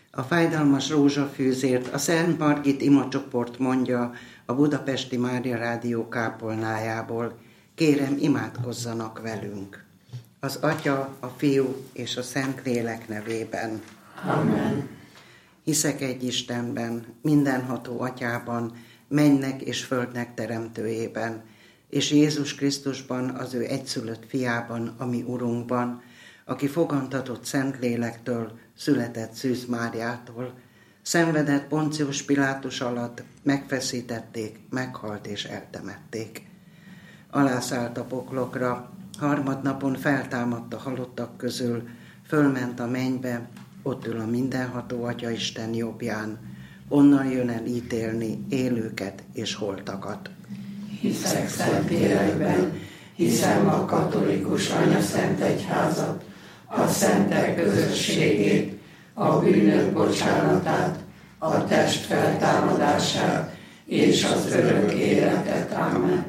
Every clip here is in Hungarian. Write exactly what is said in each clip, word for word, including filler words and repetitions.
A fájdalmas rózsafűzért a Szent Margit imacsoport mondja a Budapesti Mária Rádió kápolnájából. Kérem, imádkozzanak velünk. Az Atya, a Fiú és a Szentlélek nevében. Amen. Hiszek egy Istenben, mindenható Atyában, mennynek és földnek teremtőjében, és Jézus Krisztusban, az ő egyszülött fiában, a mi Urunkban, aki fogantatott Szentlélektől, született Szűz Máriától, szenvedett Poncius Pilátus alatt, megfeszítették, meghalt és eltemették. Alászállt a poklokra, harmadnapon feltámadt a halottak közül, fölment a mennybe, ott ül a mindenható Atya Isten jobbján, onnan jön el ítélni élőket és holtakat. Hiszek Szentlélekben, hiszem a katolikus anyaszent egyházat, a szentek közösségét, a bűnök bocsánatát, a test feltámadását és az örök életet. Amen.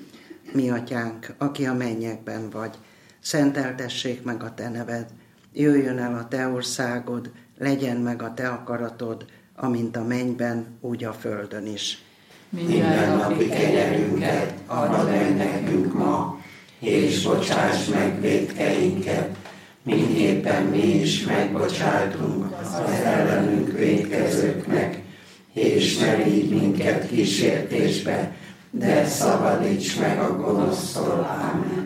Mi Atyánk, aki a mennyekben vagy, szenteltessék meg a te neved, jöjjön el a te országod, legyen meg a te akaratod, amint a mennyben, úgy a földön is. Minden napi kenyerünket add meg nekünk ma, és bocsáss meg vétkeinket, mindképpen mi is megbocsátunk az ellenünk vétkezőknek, és ne vigy minket kísértésbe, de szabadíts meg a gonosztól. Amen.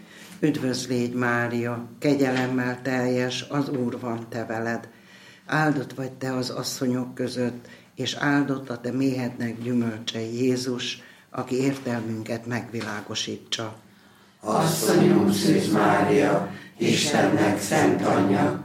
Üdvözlégy Mária, kegyelemmel teljes, az Úr van te veled. Áldott vagy te az asszonyok között, és áldott a te méhednek gyümölcse Jézus, aki értelmünket megvilágosítsa. Asszonyunk Szűz Mária, Istennek szent anyja,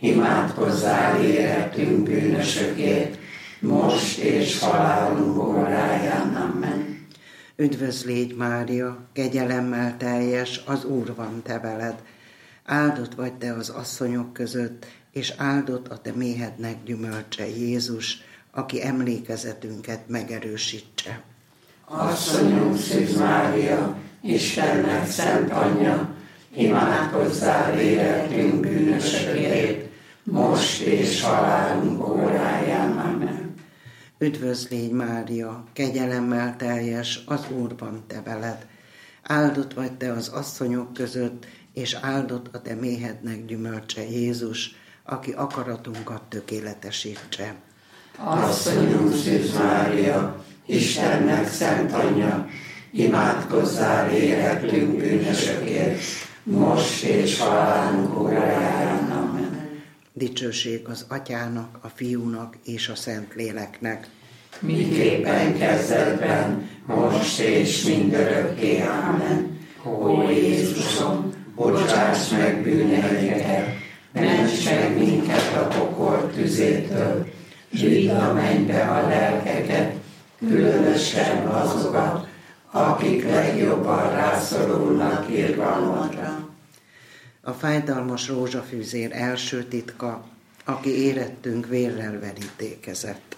imádkozzál érettünk bűnösökért, most és halálunk óráján. Amen. Üdvözlégy Mária, kegyelemmel teljes, az Úr van te veled. Áldott vagy te az asszonyok között, és áldott a te méhednek gyümölcse Jézus, aki emlékezetünket megerősítse. Asszonyunk Szűz Mária, Istennek szent anyja, imádkozzál érettünk bűnösökért, most és halálunk óráján. Amen. Üdvözlégy Mária, kegyelemmel teljes, az Úr van te veled. Áldott vagy te az asszonyok között, és áldott a te méhednek gyümölcse Jézus, aki akaratunkat tökéletesítse. Asszonyunk Szűz Mária, Istennek szent anyja, imádkozzál érettünk bűnösökért, most és halálunk óráján. Amen. Dicsőség az Atyának, a Fiúnak és a Szentléleknek. Miképpen kezdetben, most és mindörökké. Amen. Ó Jézusom, bocsáss meg bűneinket, ments meg minket a pokol tüzétől, vidd a mennybe a lelkeket, különösen azokat, akik legjobban rászorulnak irgalmadra. A fájdalmas rózsafűzér első titka, aki érettünk vérrel verítékezett.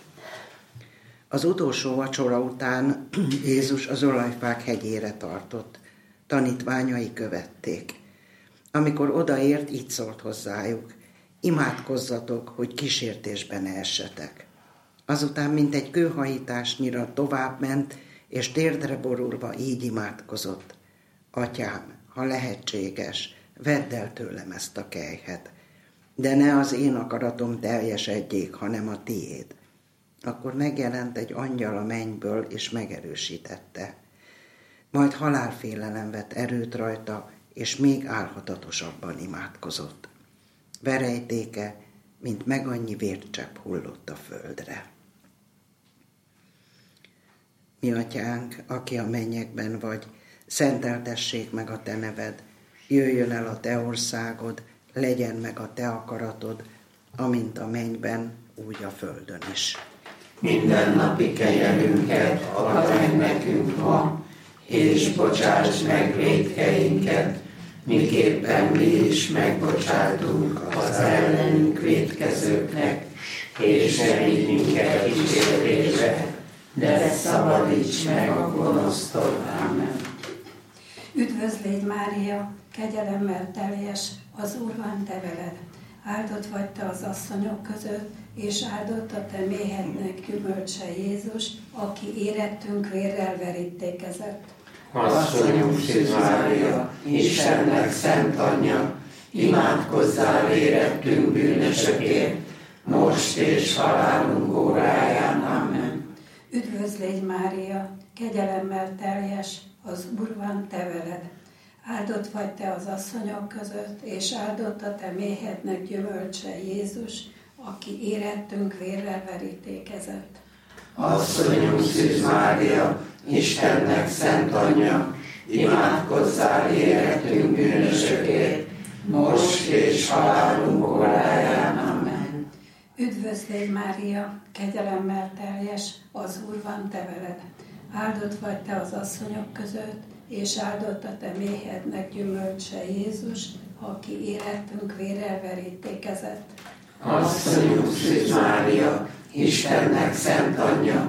Az utolsó vacsora után Jézus az olajfák hegyére tartott. Tanítványai követték. Amikor odaért, így szólt hozzájuk: imádkozzatok, hogy kísértésbe ne essetek. Azután mintegy kőhajításnyira tovább ment, és térdre borulva így imádkozott: Atyám, ha lehetséges, vedd el tőlem ezt a kelyhet, de ne az én akaratom teljesedjék, hanem a tiéd. Akkor megjelent egy angyal a mennyből, és megerősítette. Majd halálfélelem vett erőt rajta, és még álhatatosabban imádkozott. Verejtéke, mint meg annyi vércsepp hullott a földre. Mi Atyánk, aki a mennyekben vagy, szenteltessék meg a te neved, jöjjön el a te országod, legyen meg a te akaratod, amint a mennyben, úgy a földön is. Minden napi kenyerünket add meg nekünk ma, és bocsáss meg vétkeinket, miképpen mi is megbocsátunk az ellenünk vétkezőknek, és ne vigy minket kísértésbe, de szabadíts meg a gonosztól. Amen. Üdvözlégy Mária, kegyelemmel teljes, az Úr van te veled. Áldott vagy te az asszonyok között, és áldott a te méhednek gyümölcse Jézus, aki érettünk vérrel verítékezett. Asszonyunk Szűz Mária, Istennek szent anyja, imádkozzál érettünk bűnösökért, most és halálunk óráján. Amen. Üdvözl légy Mária, kegyelemmel teljes, az Úr van te veled. Áldott vagy te az asszonyok között, és áldott a te méhednek gyümölcse Jézus, aki érettünk vérrel verítékezett. Asszonyunk Szűz Mária, Istennek szent anyja, imádkozzál érettünk bűnösökért, most és halálunk óráján. Amen. Üdvözl légy Mária, kegyelemmel teljes, az Úr van te veled. Áldott vagy te az asszonyok között, és áldott a te méhednek gyümölcse Jézus, aki érettünk vérrel verítékezett. Asszonyunk Szűz Mária, Istennek szent anyja,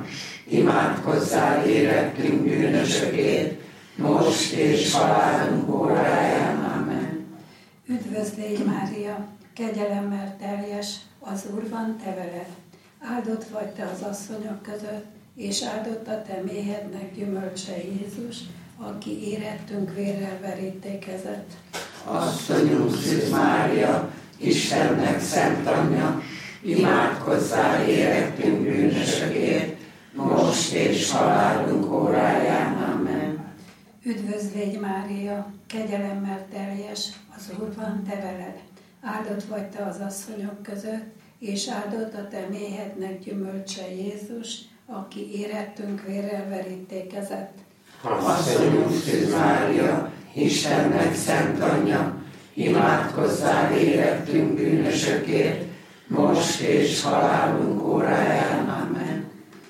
imádkozzál érettünk bűnösökért, most és halálunk óráján. Amen. Üdvözl légy Mária, kegyelemmel teljes, az Úr van te veled. Áldott vagy te az asszonyok között, és áldott a te méhednek gyümölcse Jézus, aki érettünk vérrel verítékezett. Asszonyunk Szűz Mária, Istennek szent anyja, imádkozzál érettünk bűnösökért, most és halálunk óráján. Amen. Üdvözl légy Mária, kegyelemmel teljes, az Úr van te veled. Áldott vagy te az asszonyok között, és áldott a te méhednek gyümölcse Jézus, aki érettünk vérrel verítékezett. Asszonyunk Szűz Mária, Istennek szent anyja, imádkozzál érettünk bűnösökért, most és halálunk óráján. Amen.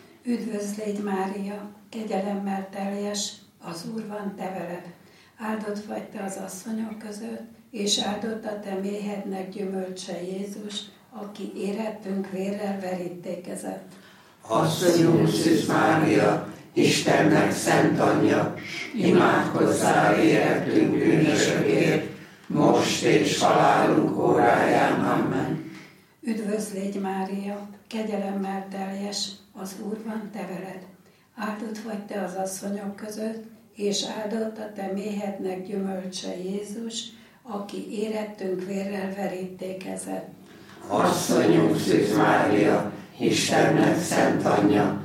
Üdvözl légy Mária, kegyelemmel teljes, az Úr van te veled. Áldott vagy te az asszonyok között, és áldott a te méhednek gyümölcse Jézus, aki érettünk vérrel verítékezett. Asszonyunk Szűz Mária, Istennek szent anyja, imádkozzál érettünk bűnösökért, most és halálunk óráján. Amen. Üdvözl légy Mária, kegyelemmel teljes, az Úr van te veled. Áldott vagy te az asszonyok között, és áldott a te méhednek gyümölcse Jézus, aki érettünk vérrel verítékezett. Asszonyunk Szűz Mária, Istennek szent anyja,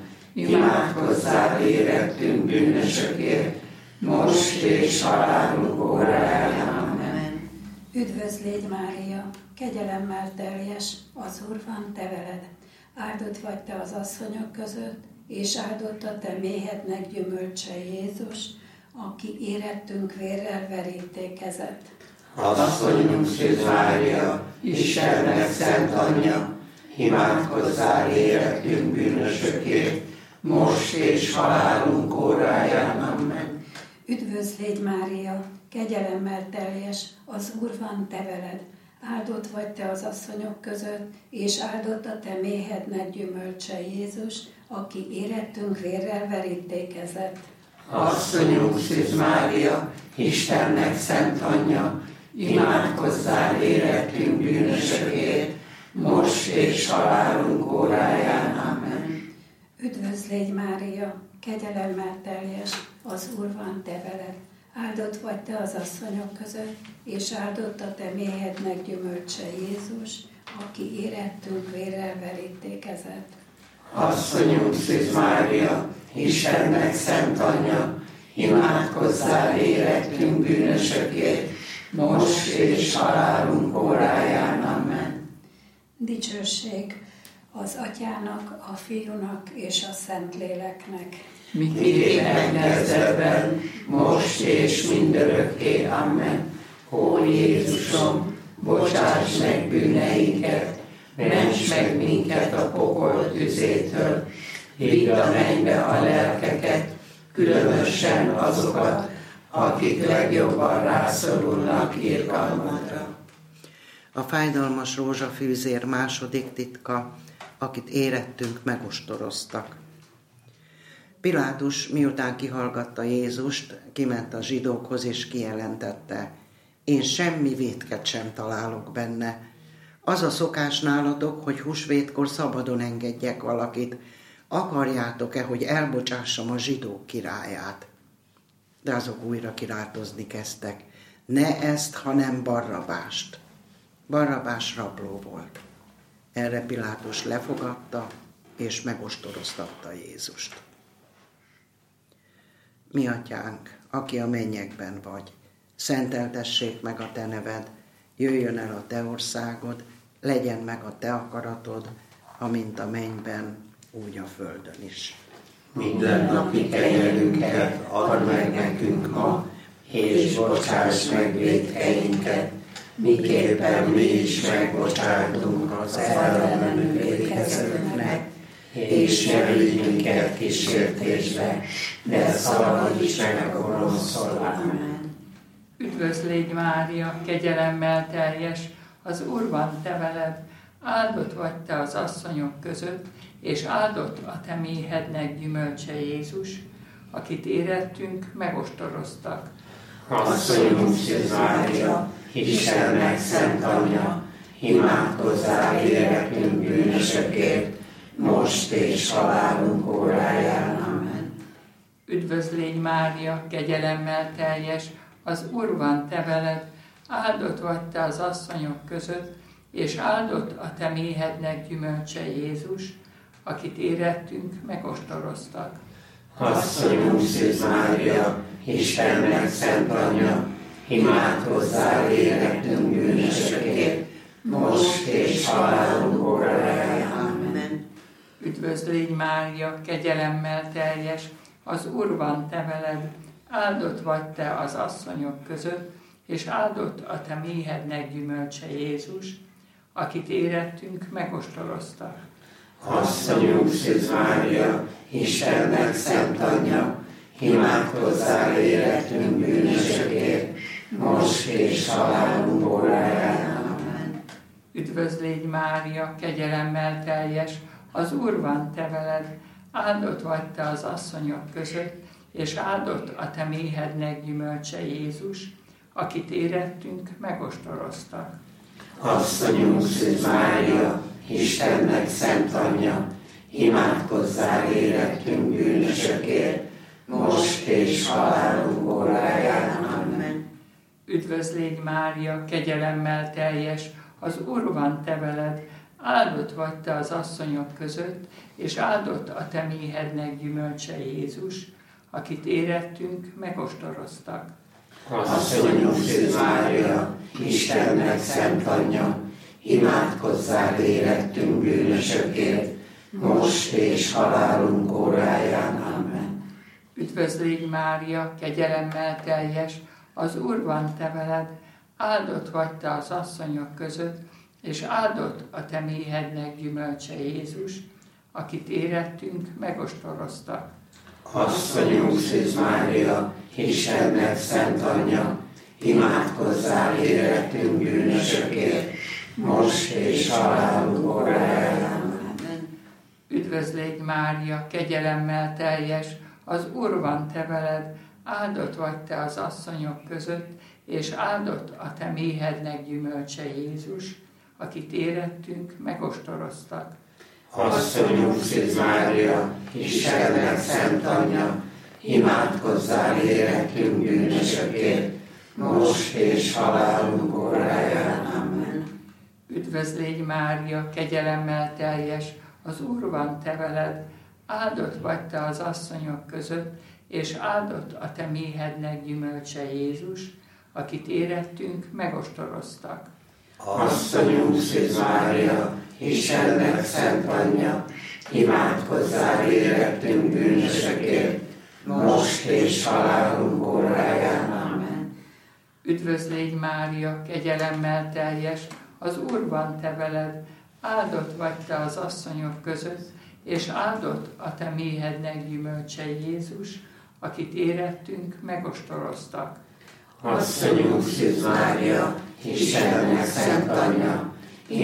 imádkozzál érettünk bűnösökért, most és halálunk óráján. Amen. Üdvözl légy Mária, kegyelemmel teljes, az Úr van te veled. Áldott vagy te az asszonyok között, és áldott a te méhednek gyümölcse Jézus, aki érettünk vérrel verítékezett. Asszonyunk Szűz Mária, Istennek szent anyja, imádkozzál érettünk bűnösökért, most és halálunk óráján. Amen. Üdvözl légy Mária, kegyelemmel teljes, az Úr van te veled. Áldott vagy te az asszonyok között, és áldott a te méhednek gyümölcse Jézus, aki érettünk vérrel verítékezett. Asszonyunk Szűz Mária, Istennek szent anyja, imádkozzál érettünk bűnösökért, most és halálunk óráján. Amen. Üdvözl légy Mária, kegyelemmel teljes, az Úr van te veled. Áldott vagy te az asszonyok között, és áldott a te méhednek gyümölcse Jézus, aki érettünk vérrel verítékezett. Asszonyunk Szűz Mária, Istennek szent anyja, imádkozzál érettünk bűnösökért, most és halálunk óráján. Amen. Dicsőség az Atyának, a Fiúnak és a Szentléleknek. Miképpen kezdetben, most és mindörökké. Amen. Ó Jézusom, bocsáss meg bűneinket, ments meg minket a pokol tüzétől, vidd a mennybe a lelkeket, különösen azokat, akik legjobban rászorulnak irgalmadra. A fájdalmas rózsafűzér második titka, akit érettünk megostoroztak. Pilátus, miután kihallgatta Jézust, kiment a zsidókhoz és kijelentette: én semmi vétket sem találok benne. Az a szokás nálatok, hogy húsvétkor szabadon engedjek valakit. Akarjátok-e, hogy elbocsássam a zsidók királyát? De azok újra kirátozni kezdtek. Ne ezt, hanem Barrabást. Barrabás rabló volt. Erre Pilátus lefogadta, és megostoroztatta Jézust. Mi atyánk, aki a mennyekben vagy, szenteltessék meg a te neved, jöjjön el a te országod, legyen meg a te akaratod, amint a mennyben, úgy a földön is. Minden napi kenyerünket add meg nekünk ma, és bocsáss meg vétkeinket, miképpen mi is megbocsátunk az ellenünk vétkezőknek, és ne vigy minket kísértésbe, de szabadíts meg a gonosztól. Amen. Üdvözlégy Mária, kegyelemmel teljes, az Úr van te veled, áldott vagy te az asszonyok között, és áldott a te méhednek gyümölcse Jézus, akit érettünk, megostoroztak. Asszonyunk Szűz Mária, Istennek szent anyja, imádkozzál érettünk bűnösökért, most és halálunk óráján. Amen. Üdvözlégy Mária, kegyelemmel teljes, az Úr van te veled, áldott vagy te az asszonyok között, és áldott a te méhednek gyümölcse Jézus, akit érettünk, megostoroztak. Asszonyunk Szűz Mária, Istennek szent anyja, imádkozzál érettünk bűnösökért, most és halálunk óráján. Amen. Üdvözlégy Mária, kegyelemmel teljes, az Úr van te veled, áldott vagy te az asszonyok között, és áldott a te méhednek gyümölcse Jézus, akit érettünk, megostoroztak. Asszonyunk Szűz Mária, Istennek szent anyja, imádkozzál érettünk bűnösökért, most és halálunk óráján. Amen. Üdvözlégy Mária, kegyelemmel teljes, az Úr van te veled, áldott vagy te az asszonyok között, és áldott a te méhednek gyümölcse Jézus, akit érettünk, megostoroztak. Asszonyunk Szűz Mária, Istennek szent anyja, imádkozzál érettünk bűnösökért, most és halálunk óráján. Amen. Üdvözlégy Mária, kegyelemmel teljes, az Úr van te veled, áldott vagy te az asszonyok között, és áldott a te méhednek gyümölcse Jézus, akit érettünk, megostoroztak. Asszonyunk Szűz Mária, Istennek szent anyja, imádkozzál érettünk bűnösökért, most és halálunk óráján. Amen. Üdvözlégy Mária, kegyelemmel teljes, az Úr van te veled, áldott vagy te az asszonyok között, és áldott a te méhednek gyümölcse Jézus, akit érettünk, megostoroztak. Asszonyunk Szűz Mária, Istennek szent anyja, imádkozzál érettünk bűnösökért, most és halálunk óráján. Amen. Üdvözlégy Mária, kegyelemmel teljes, az Úr van te veled, áldott vagy te az asszonyok között, és áldott a te méhednek gyümölcse Jézus, akit érettünk, megostoroztak. Asszonyunk Szűz Mária, Istennek szent anyja, imádkozzál érettünk bűnösökért, most és halálunk óráján. Amen. Üdvözlégy Mária, kegyelemmel teljes, az Úr van te veled, áldott vagy te az asszonyok között, és áldott a te méhednek gyümölcse Jézus, akit érettünk, megostoroztak. Asszonyunk Szűz Mária, Istennek szent anyja, imádkozzál érettünk bűnösökért, most és halálunk óráján. Amen. Üdvözlégy Mária, kegyelemmel teljes, az Úr van te veled, áldott vagy te az asszonyok között, és áldott a te méhednek gyümölcse Jézus, akit érettünk, megostoroztak. Asszonyunk Szűz Mária, Istennek szent anyja,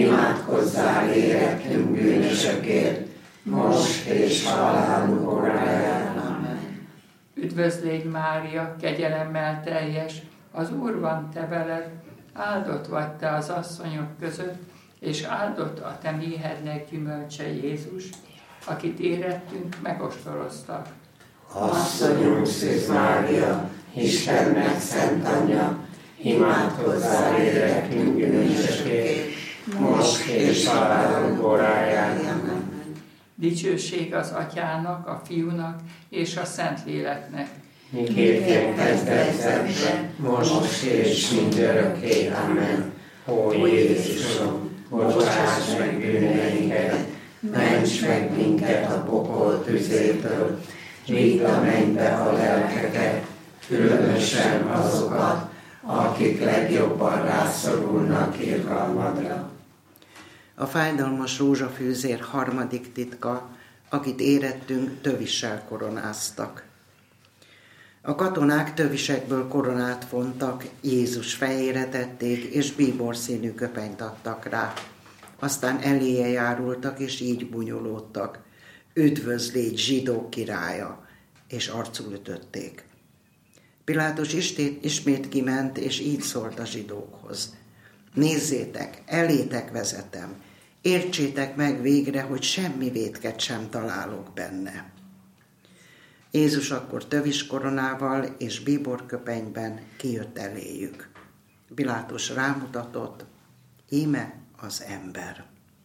imádkozzál érettünk bűnösökért, most és halálunk óráján. Amen. Üdvözlégy Mária, kegyelemmel teljes, az Úr van te veled, áldott vagy te az asszonyok között, és áldott a te méhednek gyümölcse Jézus, akit érettünk, megostoroztak. Asszonyunk Szűz Mária, Istennek szent anyja, imádkozzál érettünk bűnösökért, most és halálunk óráján. Dicsőség az Atyának, a Fiúnak és a Szentléleknek. Miképpen kezdetben, most és mindörökké. Amen. Ó Jézusom, bocsáss meg bűneinket, ments meg minket a pokol tüzétől, vidd a mennybe a lelkeket, különösen azokat, akik legjobban rászorulnak irgalmadra. A fájdalmas rózsafűzér harmadik titka, akit érettünk, tövissel koronáztak. A katonák tövisekből koronát fontak, Jézus fejére tették, és bíborszínű köpenyt adtak rá. Aztán eléje járultak, és így bunyolódtak. Üdvözlégy, zsidók királya! És arcul ütötték. Pilátus ismét kiment, és így szólt a zsidókhoz. Nézzétek, elétek vezetem, értsétek meg végre, hogy semmi vétket sem találok benne. Jézus akkor tövis koronával és bíborköpenyben kijött eléjük. Pilátus rámutatott, íme az ember.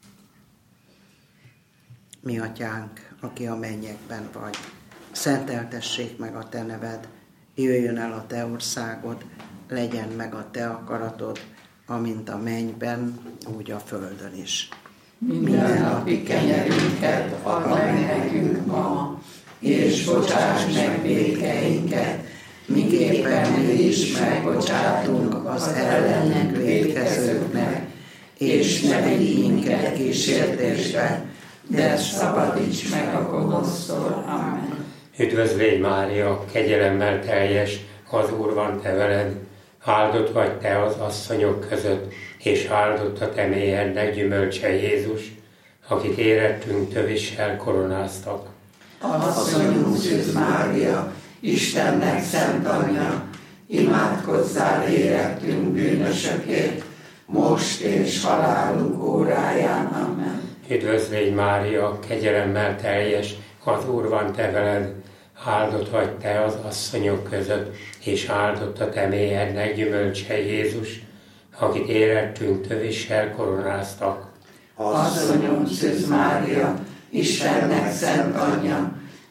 Mi atyánk, aki a mennyekben vagy, szenteltessék meg a te neved, jöjjön el a te országod, legyen meg a te akaratod, amint a mennyben, úgy a földön is. Minden napi kenyerünket add meg nekünk ma, és bocsáss meg vétkeinket, miképpen mi is megbocsátunk az ellenünk vétkezőknek, és ne vigy minket kísértésbe, de szabadíts meg a gonosztól. Amen. Üdvözlégy Mária, kegyelemmel teljes, az Úr van te veled, áldott vagy te az asszonyok között, és áldott a te méhednek gyümölcse Jézus, akit érettünk tövissel koronáztak. Asszonyunk Szűz Mária, Istennek szent anyja, imádkozzál érettünk bűnösökért, most és halálunk óráján. Amen. Üdvözlégy Mária, kegyelemmel teljes, az Úr van te veled, áldott vagy te az asszonyok között, és áldott a te méhednek gyümölcse Jézus, akit érettünk tövissel koronáztak. Asszonyunk Szűz Mária, Istennek szent anyja,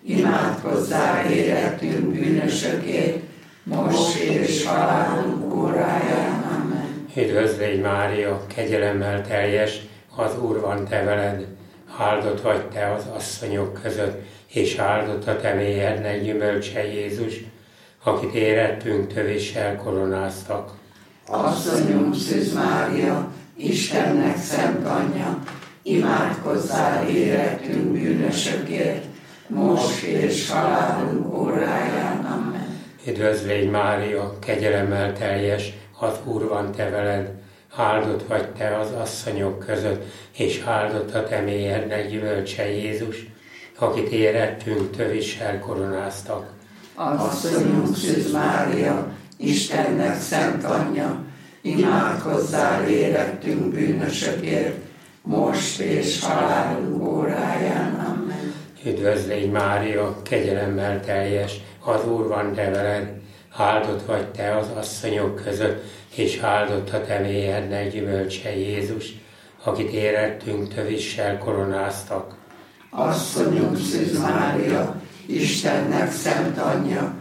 imádkozzál érettünk bűnösökért, most és halálunk óráján. Amen. Üdvözlégy Mária, kegyelemmel teljes, az Úr van te veled, áldott vagy te az asszonyok között, és áldott a te méhednek gyümölcse Jézus, akit érettünk tövissel koronáztak. Asszonyunk Szűz Mária, Istennek szent anyja, imádkozzál érettünk bűnösökért, most és halálunk óráján. Amen. Üdvözlégy Mária, kegyelemmel teljes, az Úr van te veled, áldott vagy te az asszonyok között, és áldott a te méhednek gyümölcse Jézus, akit érettünk tövissel koronáztak. Asszonyunk Szűz Mária, Istennek szent anyja, imádkozzál érettünk bűnösökért, most és halálunk óráján. Amen. Üdvözlégy Mária, kegyelemmel teljes, az Úr van te veled, áldott vagy te az asszonyok között, és áldott a te méhednek gyümölcse Jézus, akit érettünk tövissel koronáztak. Asszonyunk Szűz Mária, Istennek szent anyja,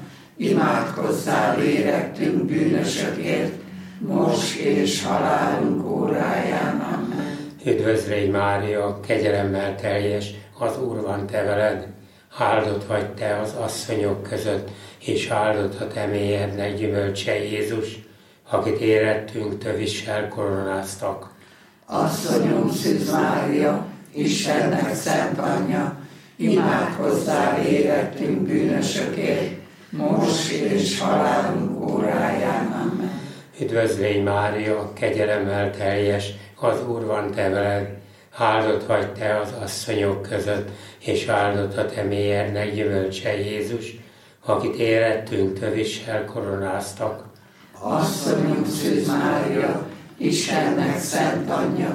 imádkozzál érettünk bűnösökért, most és halálunk óráján. Amen. Üdvözlégy Mária, kegyelemmel teljes, az Úr van te veled, áldott vagy te az asszonyok között, és áldott a te méhednek gyümölcse Jézus, akit érettünk tövissel koronáztak. Asszonyunk Szűz Mária, Istennek szent anyja, imádkozzál érettünk bűnösökért, most és halálunk óráján. Amen. Üdvözlégy Mária, kegyelemmel teljes, az Úr van te veled, áldott vagy te az asszonyok között, és áldott a te méhednek gyümölcse Jézus, akit érettünk tövissel koronáztak. Asszonyunk Szűz Mária, Istennek szent anyja,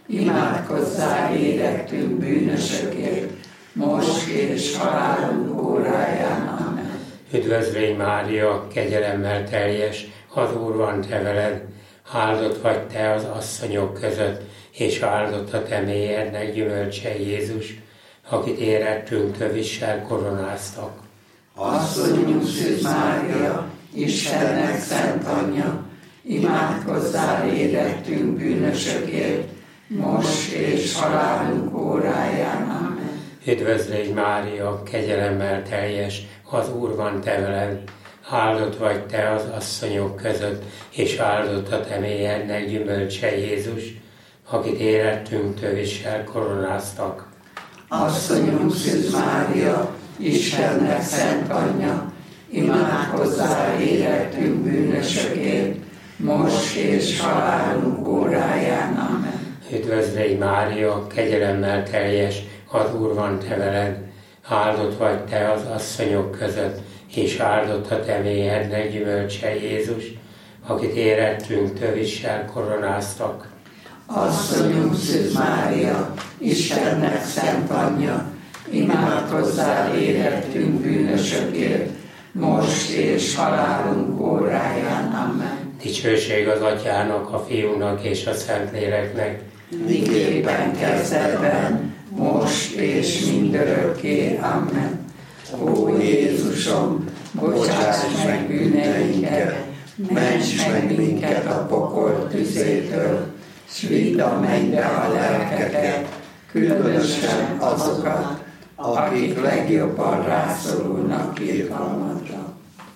imádkozzál érettünk bűnösökért, most és halálunk óráján. Amen. Üdvözlégy Mária, kegyelemmel teljes, az Úr van te veled, áldott vagy te az asszonyok között, és áldott a te mélyednek gyümölcse Jézus, akit érettünk tövissel koronáztak. Asszonyunk Szűz Mária, Istennek szent anyja, imádkozzál érettünk bűnösökért, most és halálunk óráján. Amen. Üdvözlégy Mária, kegyelemmel teljes, az Úr van te veled, áldott vagy te az asszonyok között, és áldott a te mélyednek gyümölcse Jézus, akit érettünk tövissel koronáztak. Asszonyunk Szűz Mária, Istennek szent anyja, imádkozzál érettünk bűnösökért, most és halálunk óráján. Amen. Üdvözlégy Mária, kegyelemmel teljes, az Úr van te veled, áldott vagy te az asszonyok között, és áldott a te mélyednek gyümölcse Jézus, akit érettünk tövissel koronáztak. Asszonyunk Szűz Mária, Istennek szent anyja, imádkozzál érettünk bűnösökért, most és halálunk óráján. Amen. Dicsőség az Atyának, a Fiúnak és a Szentléleknek, miképpen kezdetben, most és mindörökké. Amen. Ó Jézusom, bocsáss meg bűneinket, ments meg minket a pokol tüzétől, s vidd a mennybe a lelkeket, különösen azokat, akik legjobban rászorulnak irgalmadra.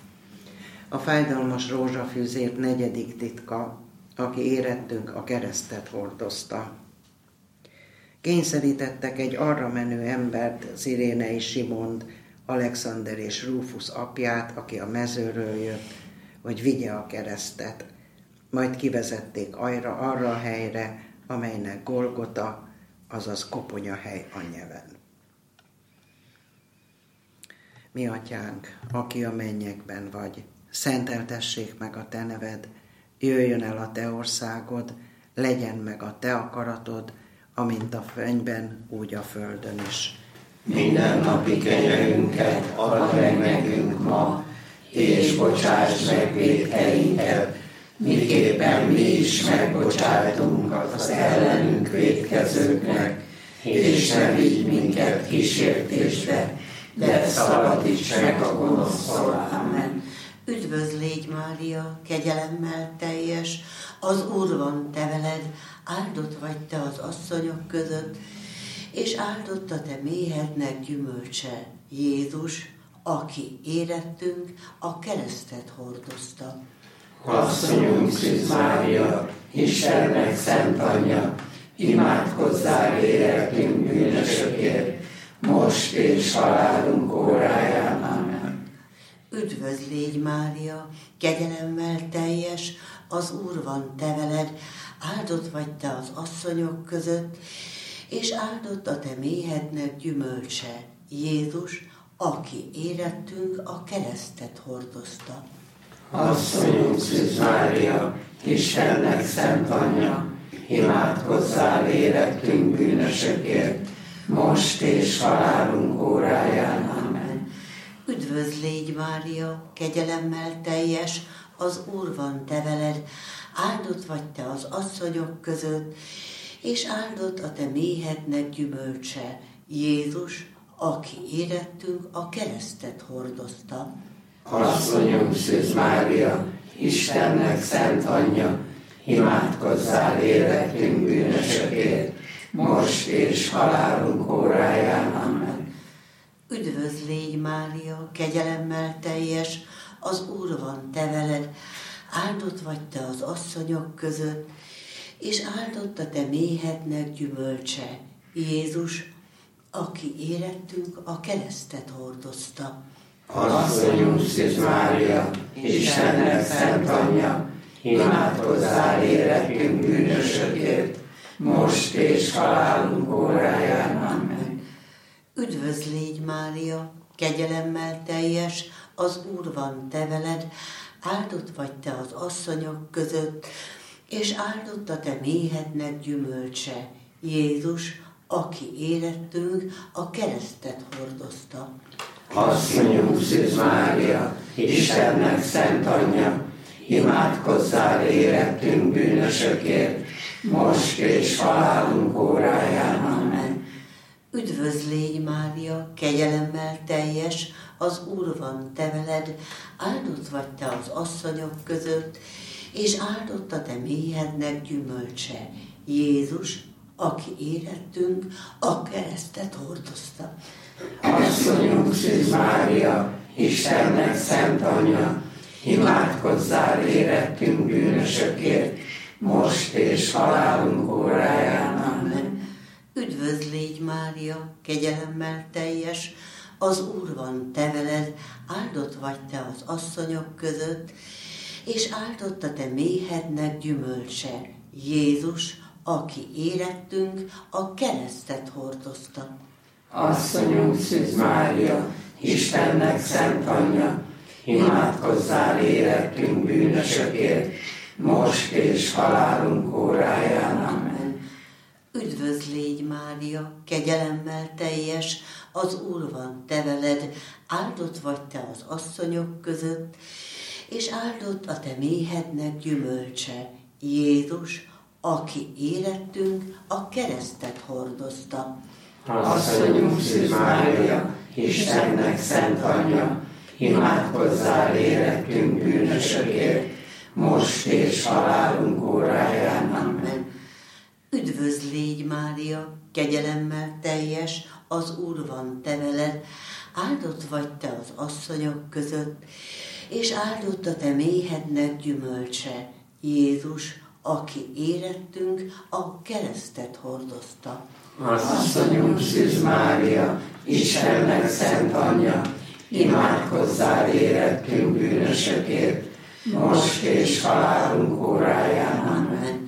A fájdalmas rózsafűzért negyedik titka, aki érettünk a keresztet hordozta. Kényszerítettek egy arra menő embert, Szirénei Simont, Alexander és Rúfusz apját, aki a mezőről jött, hogy vigye a keresztet. Majd kivezették arra, arra a helyre, amelynek Golgota, azaz koponyahely a nyeven. Mi atyánk, aki a mennyekben vagy, szenteltessék meg a te neved, jöjjön el a te országod, legyen meg a te akaratod, amint a mennyben, úgy a földön is. Minden napi kenyerünket add meg nekünk ma, és bocsáss meg vétkeinket, miképpen mi is megbocsátunk az ellenünk vétkezőknek, és ne vigy minket kísértésbe, de szabadíts meg a gonosztól. Amen. Üdvözlégy Mária, kegyelemmel teljes, az Úr van te veled, áldott vagy te az asszonyok között, és áldott a te méhednek gyümölcse, Jézus, aki érettünk a keresztet hordozta. Asszonyunk Szűz Mária, Istennek szent anyja, imádkozzál érettünk bűnösökért, most és halálunk óráján. Amen. Üdvözlégy Mária, kegyelemmel teljes, az Úr van te veled, áldott vagy te az asszonyok között, és áldott a te méhednek gyümölcse, Jézus, aki érettünk a keresztet hordozta. Asszonyunk Szűz Mária, Istennek szent anyja, imádkozzál érettünk bűnösökért, most és halálunk óráján. Amen. Üdvözlégy Mária, kegyelemmel teljes, az Úr van te veled, áldott vagy te az asszonyok között, és áldott a te méhednek gyümölcse, Jézus, aki érettünk a keresztet hordozta. Asszonyunk Szűz Mária, Istennek szent anyja, imádkozzál érettünk bűnösökért, most és halálunk óráján. Amen. Üdvözlégy Mária, kegyelemmel teljes, az Úr van te veled, áldott vagy te az asszonyok között, és áldott a te méhednek gyümölcse, Jézus, aki érettünk a keresztet hordozta. Asszonyunk Szűz Mária, Istennek szent anyja, imádkozzál érettünk bűnösökért, most és halálunk óráján. Amen. Üdvözlégy Mária, kegyelemmel teljes, az Úr van te veled, áldott vagy te az asszonyok között, és áldott a te méhednek gyümölcse, Jézus, aki érettünk, a keresztet hordozta. Asszonyunk Szűz Mária, Istennek szent anyja, imádkozzál érettünk bűnösökért, most és halálunk óráján. Amen. Üdvözl légy, Mária, kegyelemmel teljes, az Úr van te veled, áldott vagy te az asszonyok között, és áldott a te méhednek gyümölcse, Jézus, aki érettünk, a keresztet hordozta. Asszonyunk Szűz Mária, Istennek szent anyja, imádkozzál érettünk bűnösökért, most és halálunk óráján. Amen. Üdvözl légy, Mária, kegyelemmel teljes, az Úr van te veled, áldott vagy te az asszonyok között, és áldott a te méhednek gyümölcse, Jézus, aki érettünk, a keresztet hordozta. Asszonyunk Szűz Mária, Istennek szent anyja, imádkozzál érettünk bűnösökért, most és halálunk óráján. Amen. Üdvözl légy, Mária, kegyelemmel teljes, az Úr van te veled, áldott vagy te az asszonyok között, és áldott a te méhednek gyümölcse, Jézus, aki érettünk, a keresztet hordozta. Asszonyunk Szűz Mária, Istennek szent anyja, imádkozzál érettünk bűnösökért, most és halálunk óráján. Amen. Üdvözl légy, Mária, kegyelemmel teljes, az Úr van te veled, áldott vagy te az asszonyok között, és áldott a te méhednek gyümölcse, Jézus, aki érettünk, a keresztet hordozta. Asszonyunk Szűz Mária, Istennek szent anyja, imádkozzál érettünk bűnösökért, most és halálunk óráján. Amen.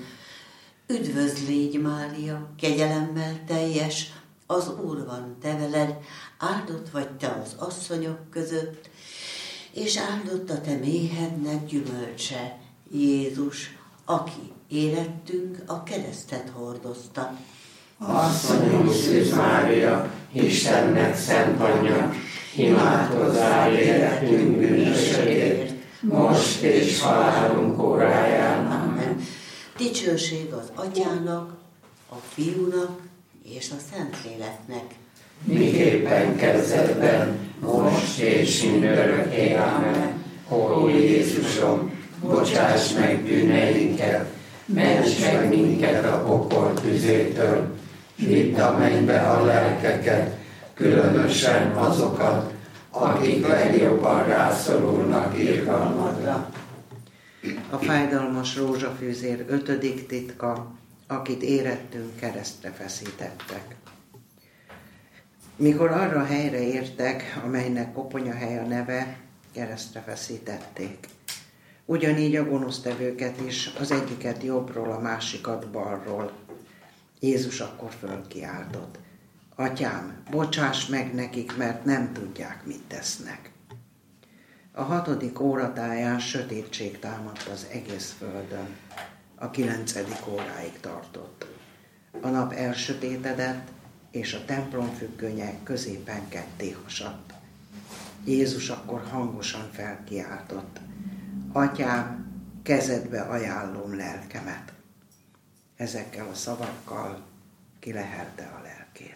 Üdvözl légy, Mária, kegyelemmel teljes, az Úr van te veled, áldott vagy te az asszonyok között, és áldott a te méhednek gyümölcse, Jézus, aki érettünk, a keresztet hordozta. Asszonyunk Szűz Mária, Istennek szent anyja, imádkozzál érettünk bűnösökért, most és halálunk óráján. Amen. Dicsőség az Atyának, a Fiúnak és a Szentléleknek. Miképpen kezdetben, most és mindörökké. Amen. Ó Jézusom, bocsáss meg bűneinket, ments meg minket a pokol tüzétől, vidd a mennybe a lelkeket, különösen azokat, akik legjobban rászorulnak irgalmadra. A fájdalmas rózsafűzér ötödik titka, akit érettünk, keresztre feszítettek. Mikor arra a helyre értek, amelynek koponyahely a neve, keresztre feszítették. Ugyanígy a gonosztevőket is, az egyiket jobbról, a másikat balról. Jézus akkor fölkiáltott: Atyám, bocsáss meg nekik, mert nem tudják, mit tesznek. A hatodik óratáján sötétség támadt az egész földön. A kilencedik óráig tartott. A nap elsötétedett, és a templom függönye középen ketté hasadt. Jézus akkor hangosan felkiáltott: Atyám, kezedbe ajánlom lelkemet. Ezekkel a szavakkal kilehelte a lelkét.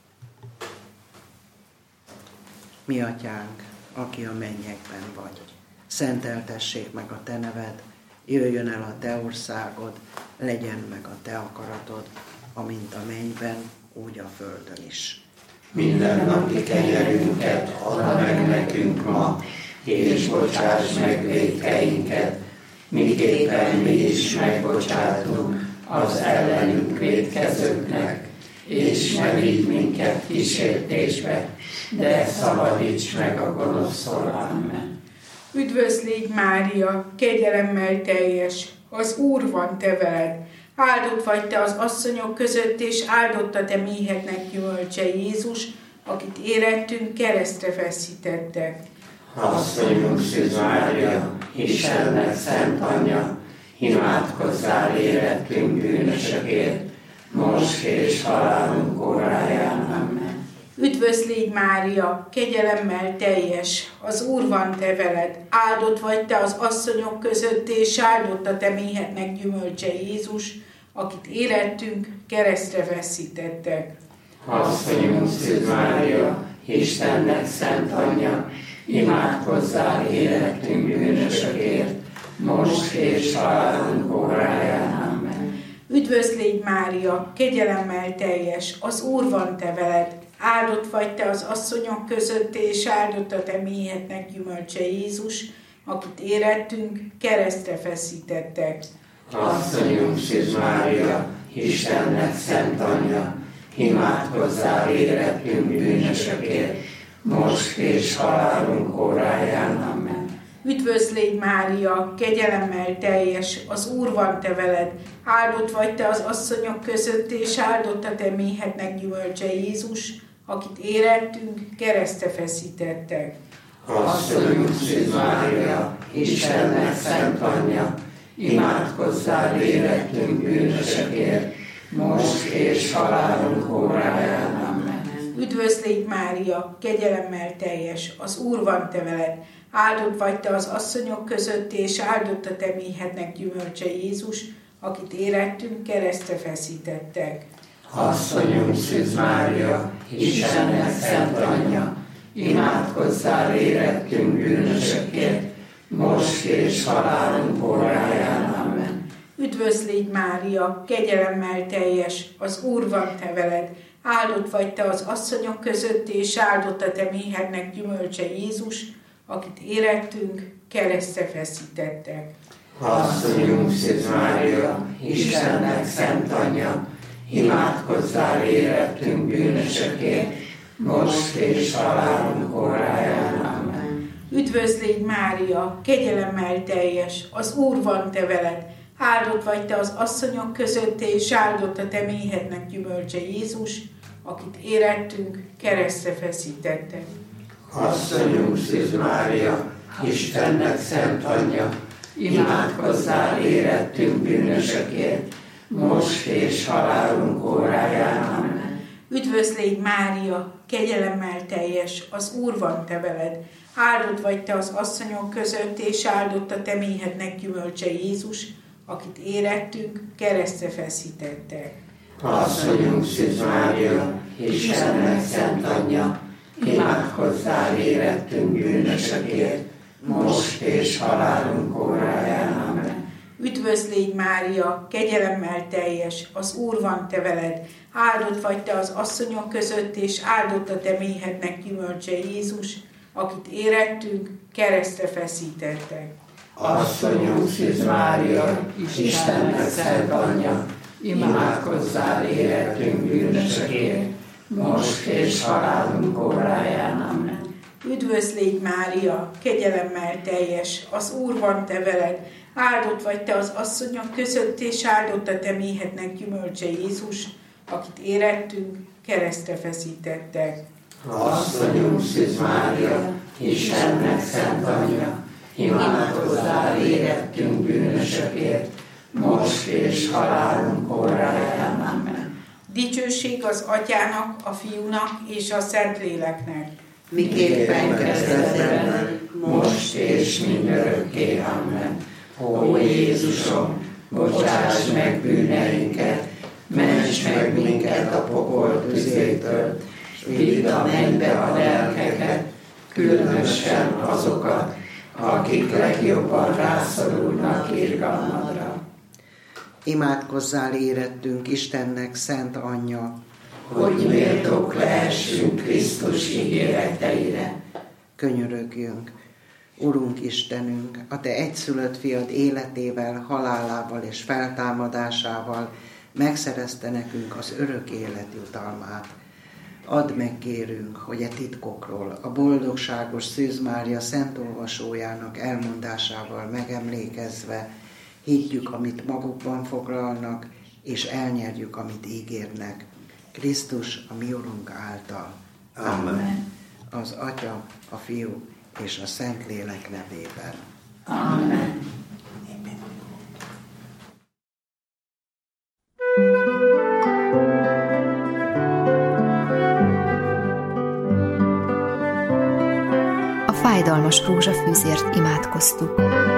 Mi atyánk, aki a mennyekben vagy, szenteltessék meg a te neved, jöjjön el a te országod, legyen meg a te akaratod, amint a mennyben, úgy a földön is. Mindennapi kenyerünket add meg nekünk ma, és bocsáss meg vétkeinket, miképpen mi is megbocsátunk az ellenünk vétkezőknek, és ne vigy minket kísértésbe, de szabadíts meg a gonosztól. Amen. Üdvözl légy, Mária, kegyelemmel teljes, az Úr van te veled, áldott vagy te az asszonyok között, és áldott a te méhednek gyümölcse, Jézus, akit érettünk, keresztre feszítettek. Asszonyunk Szűz Mária, Istennek szent anyja, imádkozzál érettünk bűnösökért, most és halálunk óráján. Amen. Üdvözl légy Mária, kegyelemmel teljes, az Úr van te veled, áldott vagy te az asszonyok között, és áldott a te méhednek gyümölcse Jézus, akit érettünk, keresztre veszítettek. Asszonyunk Szűz Mária, Istennek szent anyja, imádkozzál életünk bűnösökért, most és halálunk óráján. Amen. Üdvözl légy Mária, kegyelemmel teljes, az Úr van te veled, áldott vagy te az asszonyok között, és áldott a te méhednek gyümölcse Jézus, akit érettünk, keresztre feszítettek. Asszonyunk Szűz Mária, Istennek szent anyja, imádkozzál érettünk bűnösökért, most és halálunk óráján. Amen. Üdvözl légy Mária, kegyelemmel teljes, az Úr van te veled, áldott vagy te az asszonyok között, és áldott a te méhednek gyümölcse Jézus, akit érettünk, keresztre feszítettek. Asszonyunk Szűz Mária, Istennek szent anyja, imádkozzál érettünk bűnösökért, most és halálunk óráján. Amen. Üdvözl légy Mária, kegyelemmel teljes, az Úr van te veled, áldott vagy te az asszonyok között, és áldott a te méhednek gyümölcse Jézus, akit érettünk, keresztre feszítettek. Asszonyunk Szűz Mária, Istennek szent anyja, imádkozzál érettünk bűnösökért, most és halálunk óráján. Amen. Üdvözl légy Mária, kegyelemmel teljes, az Úr van te veled, áldott vagy te az asszonyok között, és áldott a te méhednek gyümölcse Jézus, akit érettünk, keresztre feszítettek. Asszonyunk Szűz Mária, Istennek szent anyja, imádkozzál érettünk bűnösökért, most és halálunk óráján. Amen. Üdvözl légy Mária, kegyelemmel teljes, az Úr van te veled, áldott vagy te az asszonyok között, és áldott a te méhednek gyümölcse Jézus, akit érettünk, keresztre feszítettek. Asszonyunk Szűz Mária, Istennek szent anyja, imádkozzál érettünk bűnösökért, most és halálunk óráján. Amen. Üdvözl légy Mária, kegyelemmel teljes, az Úr van te veled, áldott vagy te az asszonyok között, és áldott a te méhednek gyümölcse Jézus, akit érettünk, keresztre feszítettek. Asszonyunk Szűz Mária, Istennek szent anyja, imádkozzál érettünk bűnösökért, most és halálunk óráján. Amen. Üdvözl légy Mária, kegyelemmel teljes, az Úr van te veled, áldott vagy te az asszonyok között, és áldott a te méhednek gyümölcse Jézus, akit érettünk, keresztre feszítettek. Asszonyunk Szűz Mária, Istennek szent anyja, imádkozzál érettünk bűnösökért, most és halálunk óráján. Amen. Üdvözl légy Mária, kegyelemmel teljes, az Úr van te veled, áldott vagy te az asszonyok között, és áldott a te méhednek gyümölcse Jézus, akit érettünk, keresztre feszítettek. Asszonyunk Szűz Mária, Istennek szent anyja, imádkozzál érettünk bűnösökért, most és halálunk óráján. Amen. Dicsőség az Atyának, a Fiúnak és a Szentléleknek. Miképpen kezdetben, most és mindörökké. Amen. Ó Jézusom, bocsáss meg bűneinket, ments meg minket a pokol tüzétől, s vidd a mennybe a lelkeket, különösen azokat, akik legjobban rászorulnak irgalmadra. Imádkozzál érettünk Istennek szent anyja, hogy méltók lehessünk Krisztus ígéreteire. Könyörögjünk. Urunk Istenünk, a Te egyszülött fiad életével, halálával és feltámadásával megszerezte nekünk az örök élet jutalmát. Add meg, kérünk, hogy e titkokról, a boldogságos Szűz Mária szent olvasójának elmondásával megemlékezve higgyük, amit magukban foglalnak, és elnyerjük, amit ígérnek. Krisztus, a mi Urunk által. Amen. Az Atya, a Fiú és a Szentlélek nevében. Amen. fájdalmas rózsafűzért imádkoztuk.